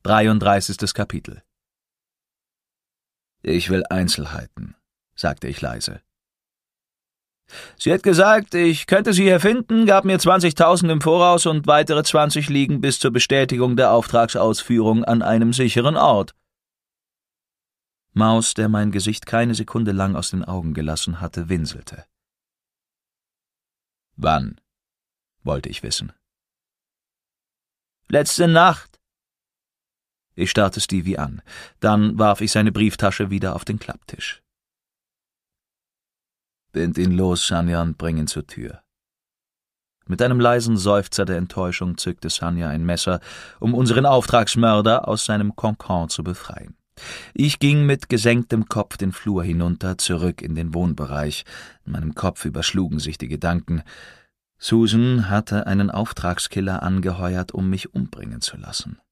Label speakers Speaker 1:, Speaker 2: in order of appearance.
Speaker 1: 33. Kapitel. »Ich will Einzelheiten«, sagte ich leise. »Sie hat gesagt, ich könnte sie hier finden, gab mir 20.000 im Voraus und weitere 20 liegen bis zur Bestätigung der Auftragsausführung an einem sicheren Ort.« Maus, der mein Gesicht keine Sekunde lang aus den Augen gelassen hatte, winselte. »Wann?« wollte ich wissen. »Letzte Nacht.« Ich starrte Stevie an. Dann warf ich seine Brieftasche wieder auf den Klapptisch. »Bind ihn los, Sanja, und bring ihn zur Tür.« Mit einem leisen Seufzer der Enttäuschung zückte Sanja ein Messer, um unseren Auftragsmörder aus seinem Konkon zu befreien. Ich ging mit gesenktem Kopf den Flur hinunter, zurück in den Wohnbereich. In meinem Kopf überschlugen sich die Gedanken. Susan hatte einen Auftragskiller angeheuert, um mich umbringen zu lassen.